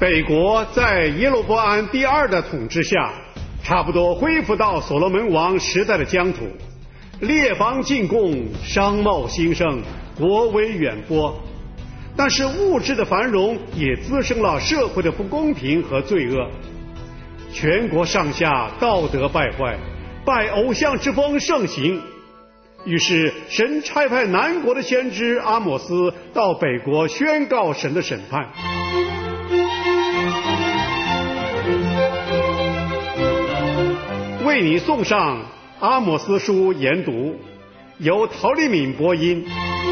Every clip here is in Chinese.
北国在耶罗波安第二的统治下，差不多恢复到所罗门王时代的疆土，列邦进贡，商贸兴盛，国威远播。但是物质的繁荣也滋生了社会的不公平和罪恶，全国上下道德败坏，拜偶像之风盛行。于是神差派南国的先知阿摩斯到北国宣告神的审判。为你送上阿摩斯书研读，由陶丽敏播音。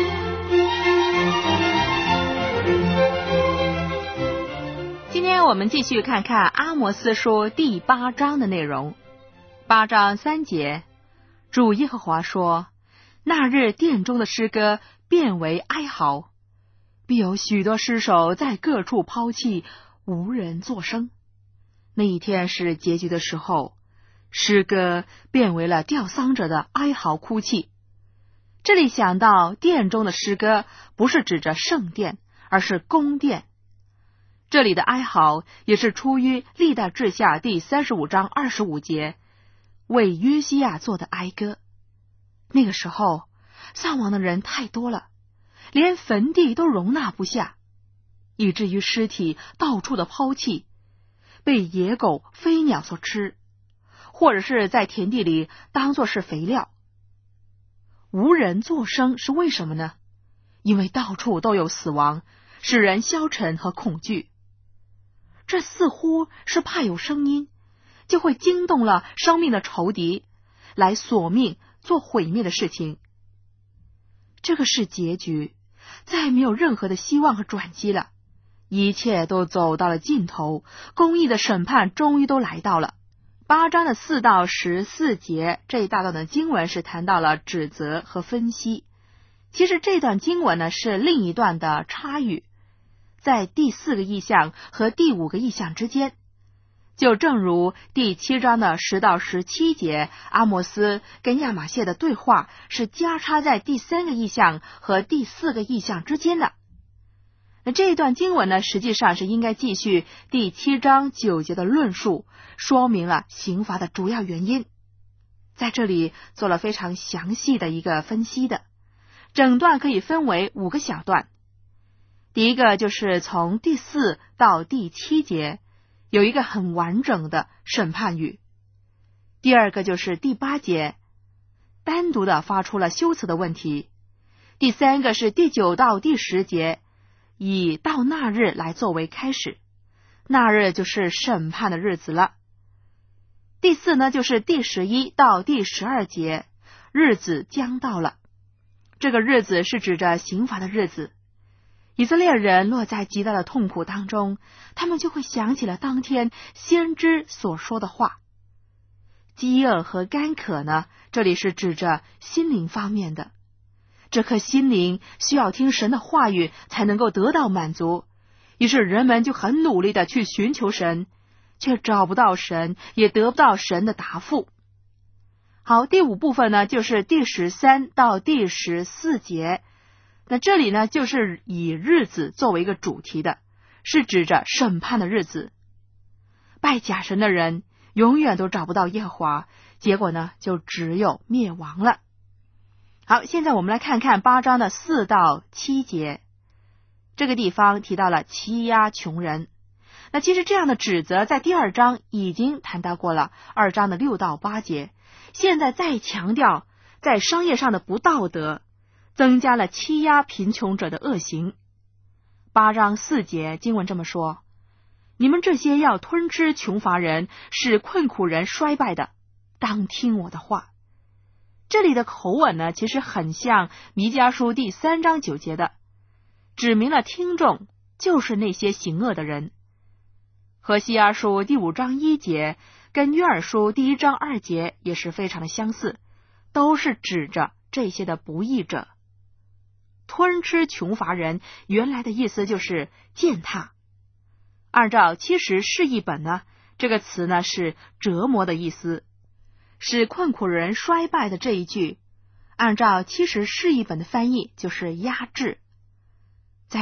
今天我们继续看看阿摩斯书第8章的内容。8章3节，主耶和华说，那日殿中的诗歌变为哀嚎，必有许多尸首在各处抛弃，无人作声。那一天是结局的时候，诗歌变为了吊丧者的哀嚎哭泣。这里想到殿中的诗歌不是指着圣殿，而是宫殿。这里的哀嚎也是出于历代志下第35章25节为约西亚做的哀歌。那个时候丧亡的人太多了，连坟地都容纳不下，以至于尸体到处的抛弃，被野狗飞鸟所吃，或者是在田地里当作是肥料。无人作声是为什么呢？因为到处都有死亡，使人消沉和恐惧。这似乎是怕有声音，就会惊动了生命的仇敌，来索命做毁灭的事情。这个是结局，再没有任何的希望和转机了，一切都走到了尽头，公义的审判终于都来到了。8章的4到14节这一大段的经文是谈到了指责和分析。其实这段经文呢是另一段的插语，在第4个异象和第5个异象之间，就正如第7章的10到17节，阿摩斯跟亚玛谢的对话是加插在第3个异象和第4个异象之间的。那这一段经文呢，实际上是应该继续第7章9节的论述，说明了刑罚的主要原因。在这里做了非常详细的一个分析的，整段可以分为5个小段。第一个就是从第4到第7节，有一个很完整的审判语。第二个就是第8节，单独的发出了修辞的问题。第三个是第9到第10节，以到那日来作为开始，那日就是审判的日子了。第4呢，就是第11到第12节，日子将到了。这个日子是指着刑罚的日子。以色列人落在极大的痛苦当中，他们就会想起了当天先知所说的话。饥饿和干渴呢，这里是指着心灵方面的。这颗心灵需要听神的话语才能够得到满足，于是人们就很努力的去寻求神，却找不到神，也得不到神的答复。好，第5部分呢，就是第13到第14节。那这里呢，就是以日子作为一个主题的，是指着审判的日子。拜假神的人永远都找不到耶和华，结果呢，就只有灭亡了。好，现在我们来看看8章的4到7节。这个地方提到了欺压穷人。那其实这样的指责在第2章已经谈到过了，2章的6到8节。现在再强调在商业上的不道德，增加了欺压贫穷者的恶行。8章4节经文这么说：你们这些要吞吃穷乏人，使困苦人衰败的，当听我的话。这里的口吻呢，其实很像弥迦书第3章9节的，指明了听众就是那些行恶的人。何西阿书第5章1节跟约珥书第1章2节也是非常的相似，都是指着这些的不义者。吞吃穷乏人原来的意思就是践踏，按照70释义本呢，这个词呢是折磨的意思。使困苦人衰败的这一句，按照70释义本的翻译就是压制。在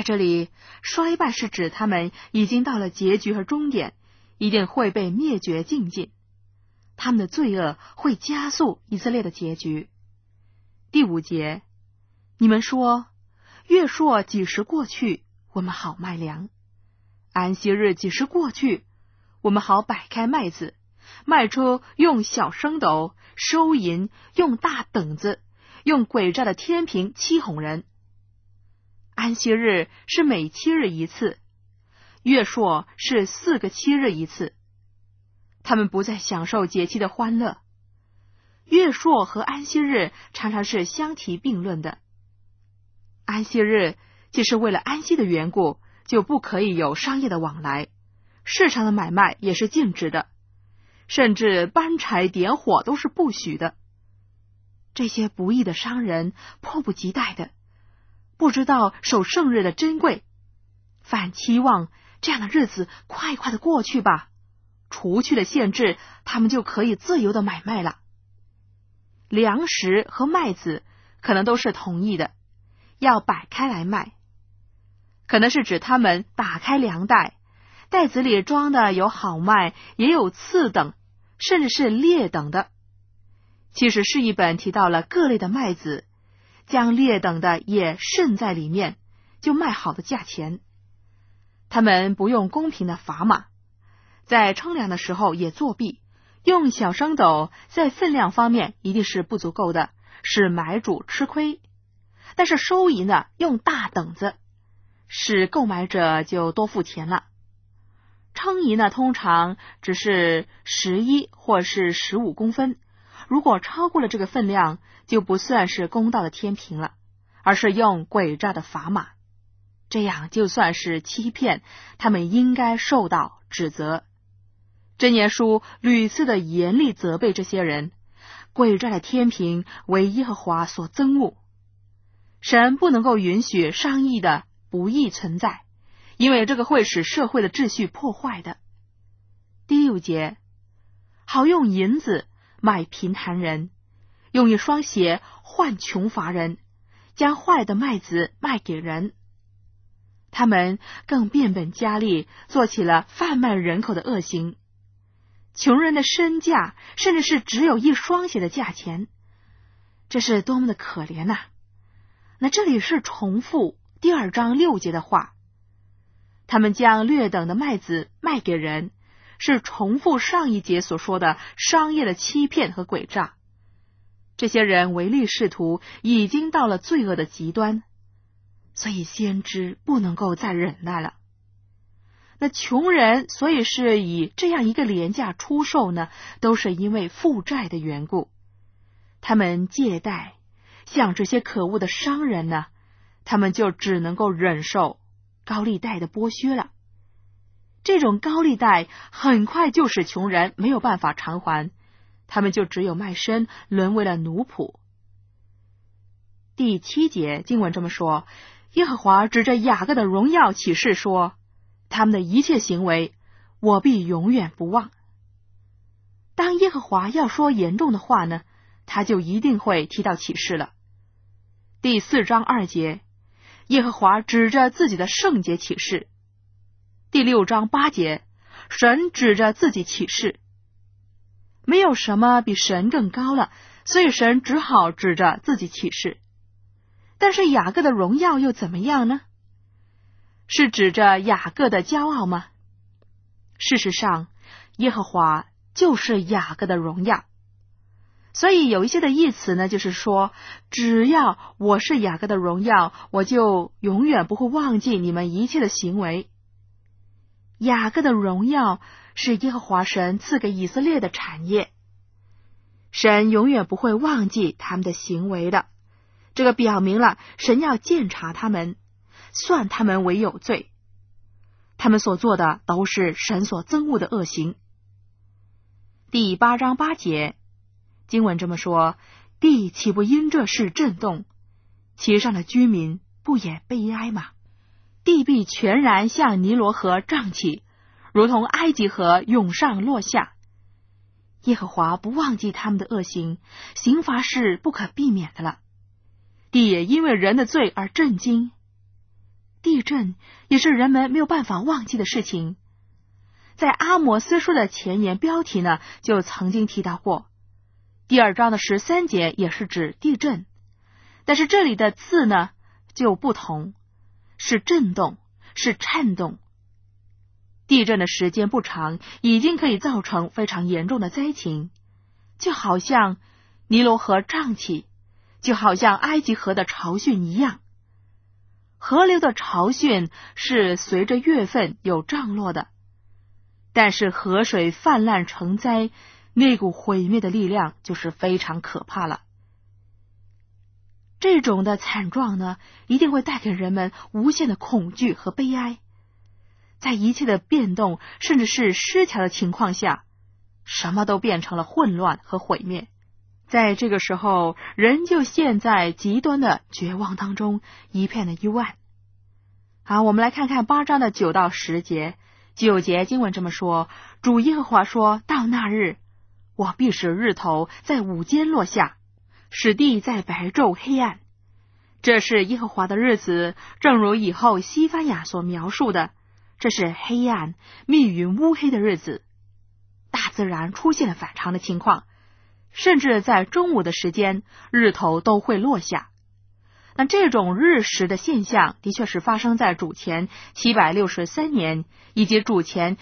这里衰败是指他们已经到了结局和终点，一定会被灭绝尽尽。他们的罪恶会加速以色列的结局。第5节，你们说，月朔几时过去，我们好卖粮；安息日几时过去，我们好摆开麦子，卖出用小升斗，收银用大等子，用诡诈的天平欺哄人。安息日是每7日一次，月朔是4个7日一次。他们不再享受节期的欢乐。月朔和安息日常常是相提并论的。安息日既是为了安息的缘故，就不可以有商业的往来，市场的买卖也是禁止的，甚至搬柴点火都是不许的。这些不义的商人迫不及待的，不知道守圣日的珍贵，反期望这样的日子快快的过去吧，除去了限制，他们就可以自由的买卖了。粮食和麦子可能都是同意的，要摆开来卖，可能是指他们打开粮袋，袋子里装的有好麦，也有次等，甚至是劣等的。其实是一本提到了各类的麦子，将劣等的也渗在里面，就卖好的价钱。他们不用公平的砝码，在称量的时候也作弊，用小升斗，在分量方面一定是不足够的，使买主吃亏。但是收银呢，用大等子，使购买者就多付钱了。称银呢，通常只是11或是15公分，如果超过了这个分量，就不算是公道的天平了，而是用诡诈的砝码。这样就算是欺骗，他们应该受到指责。箴言书屡次的严厉责备这些人，诡诈的天平为耶和华所憎恶。神不能够允许商议的不义存在，因为这个会使社会的秩序破坏的。第6节，好用银子买贫寒人，用一双鞋换穷乏人，将坏的麦子卖给人。他们更变本加厉，做起了贩卖人口的恶行。穷人的身价甚至是只有一双鞋的价钱，这是多么的可怜呐！那这里是重复第2章6节的话，他们将劣等的麦子卖给人，是重复上一节所说的商业的欺骗和诡诈。这些人唯利是图，已经到了罪恶的极端，所以先知不能够再忍耐了。那穷人所以是以这样一个廉价出售呢，都是因为负债的缘故。他们借贷，像这些可恶的商人呢，他们就只能够忍受高利贷的剥削了。这种高利贷很快就使穷人没有办法偿还，他们就只有卖身，沦为了奴仆。第7节经文这么说，耶和华指着雅各的荣耀起誓说，他们的一切行为，我必永远不忘。当耶和华要说严重的话呢，他就一定会提到启示了。第4章2节，耶和华指着自己的圣洁启示。第6章8节，神指着自己启示。没有什么比神更高了，所以神只好指着自己启示。但是雅各的荣耀又怎么样呢？是指着雅各的骄傲吗？事实上，耶和华就是雅各的荣耀。所以有一些的意思呢，就是说，只要我是雅各的荣耀，我就永远不会忘记你们一切的行为。雅各的荣耀是耶和华神赐给以色列的产业，神永远不会忘记他们的行为的。这个表明了神要鉴察他们，算他们为有罪。他们所做的都是神所憎恶的恶行。第8章8节经文这么说，地岂不因这事震动？其上的居民不也悲哀吗？地必全然向尼罗河涨起，如同埃及河涌上落下。耶和华不忘记他们的恶行，刑罚是不可避免的了。地也因为人的罪而震惊，地震也是人们没有办法忘记的事情。在阿摩斯书的前言标题呢，就曾经提到过，第2章的13节也是指地震，但是这里的字呢就不同，是震动，是颤动。地震的时间不长，已经可以造成非常严重的灾情，就好像尼罗河涨起，就好像埃及河的潮汛一样。河流的潮汛是随着月份有涨落的，但是河水泛滥成灾，那股毁灭的力量就是非常可怕了。这种的惨状呢，一定会带给人们无限的恐惧和悲哀。在一切的变动甚至是失调的情况下，什么都变成了混乱和毁灭。在这个时候，人就陷在极端的绝望当中，一片的幽暗。好，我们来看看8章的9到10节。9节经文这么说，主耶和华说，到那日，我必使日头在午间落下，使地在白昼黑暗。这是耶和华的日子，正如以后西番雅所描述的，这是黑暗密云乌黑的日子。大自然出现了反常的情况，甚至在中午的时间，日头都会落下。那这种日食的现象的确是发生在主前763年以及主前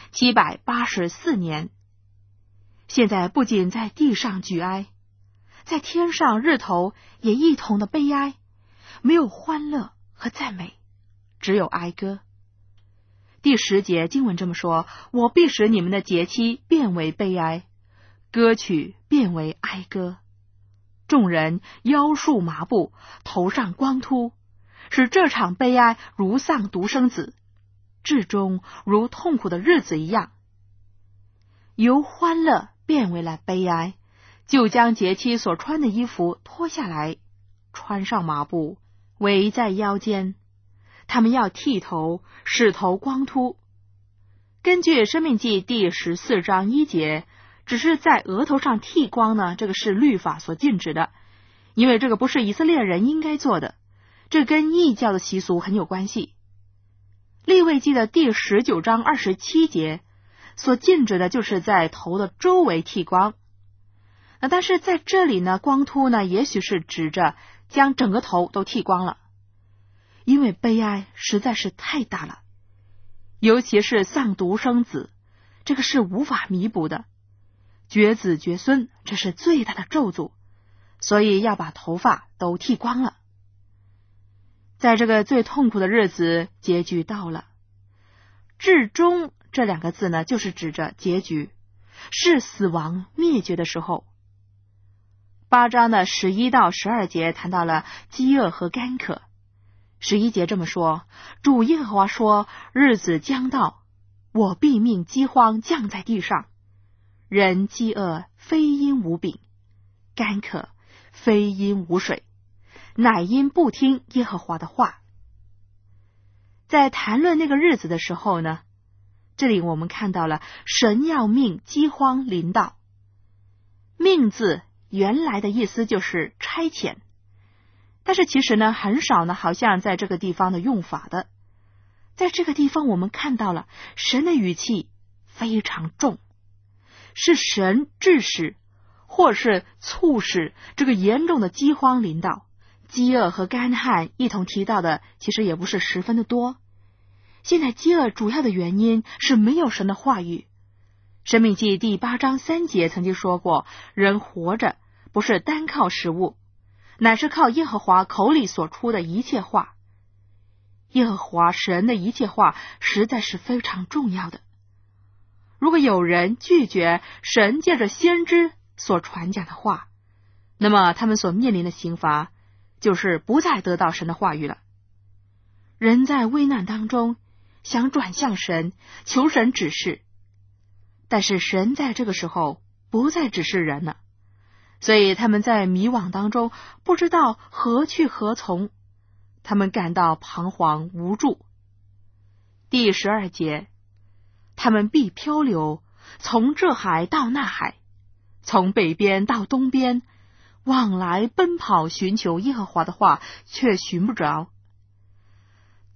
784年。现在不仅在地上举哀，在天上日头也一同的悲哀，没有欢乐和赞美，只有哀歌。第10节经文这么说，我必使你们的节期变为悲哀，歌曲变为哀歌。众人腰束麻布，头上光秃，使这场悲哀如丧独生子，至终如痛苦的日子一样。由欢乐变为了悲哀，就将节期所穿的衣服脱下来，穿上麻布，围在腰间。他们要剃头，使头光秃。根据申命记第14章1节，只是在额头上剃光呢，这个是律法所禁止的，因为这个不是以色列人应该做的，这跟异教的习俗很有关系。利未记的第19章27节所禁止的就是在头的周围剃光。但是在这里呢，光秃呢，也许是指着将整个头都剃光了，因为悲哀实在是太大了，尤其是丧独生子，这个是无法弥补的，绝子绝孙，这是最大的咒诅，所以要把头发都剃光了。在这个最痛苦的日子，结局到了。至终这2个字呢，就是指着结局，是死亡灭绝的时候。8章的11到12节谈到了饥饿和干渴。11节这么说，主耶和华说，日子将到，我必命饥荒降在地上，人饥饿非因无饼，干渴非因无水，乃因不听耶和华的话。在谈论那个日子的时候呢，这里我们看到了神要命饥荒临到。命字原来的意思就是差遣，但是其实呢，很少呢，好像在这个地方的用法的。在这个地方我们看到了神的语气非常重，是神致使或是促使这个严重的饥荒临到。饥饿和干旱一同提到的其实也不是十分的多。现在饥饿主要的原因是没有神的话语。申命记第8章3节曾经说过，人活着不是单靠食物，乃是靠耶和华口里所出的一切话。耶和华神的一切话实在是非常重要的。如果有人拒绝神借着先知所传讲的话，那么他们所面临的刑罚就是不再得到神的话语了。人在危难当中想转向神，求神指示，但是神在这个时候不再指示人了，所以他们在迷惘当中不知道何去何从，他们感到彷徨无助。第12节，他们必漂流，从这海到那海，从北边到东边，往来奔跑寻求耶和华的话，却寻不着。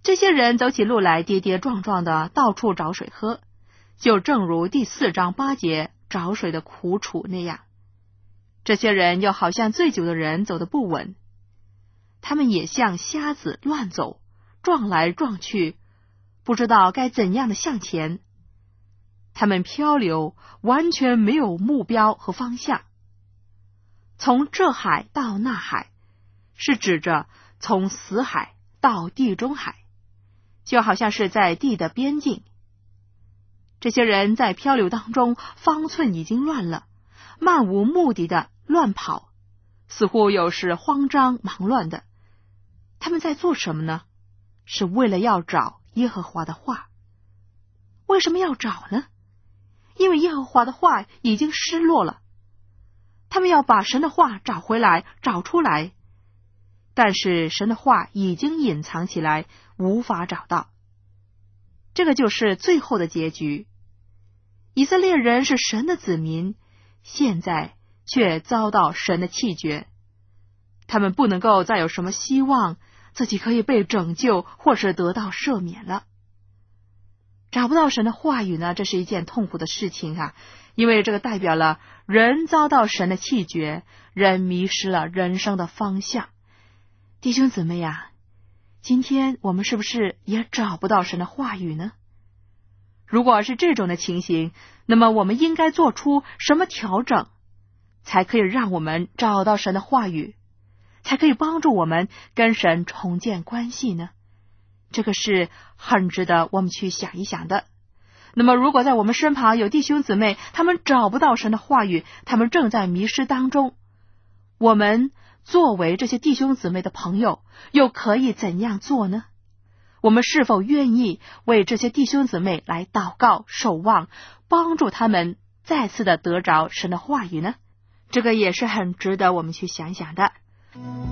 这些人走起路来跌跌撞撞的，到处找水喝，就正如第4章8节找水的苦楚那样。这些人又好像醉酒的人走得不稳，他们也像瞎子乱走，撞来撞去，不知道该怎样的向前。他们漂流，完全没有目标和方向。从这海到那海，是指着从死海到地中海，就好像是在地的边境。这些人在漂流当中，方寸已经乱了，漫无目的的乱跑，似乎有时慌张忙乱的。他们在做什么呢？是为了要找耶和华的话。为什么要找呢？因为耶和华的话已经失落了。他们要把神的话找回来，找出来，但是神的话已经隐藏起来，无法找到。这个就是最后的结局。以色列人是神的子民，现在却遭到神的弃绝。他们不能够再有什么希望自己可以被拯救或是得到赦免了。找不到神的话语呢，这是一件痛苦的事情啊，因为这个代表了人遭到神的弃绝，人迷失了人生的方向。弟兄姊妹呀，今天我们是不是也找不到神的话语呢？如果是这种的情形，那么我们应该做出什么调整，才可以让我们找到神的话语，才可以帮助我们跟神重建关系呢？这个是很值得我们去想一想的。那么如果在我们身旁有弟兄姊妹，他们找不到神的话语，他们正在迷失当中，我们作为这些弟兄姊妹的朋友，又可以怎样做呢？我们是否愿意为这些弟兄姊妹来祷告守望，帮助他们再次的得着神的话语呢？这个也是很值得我们去想想的。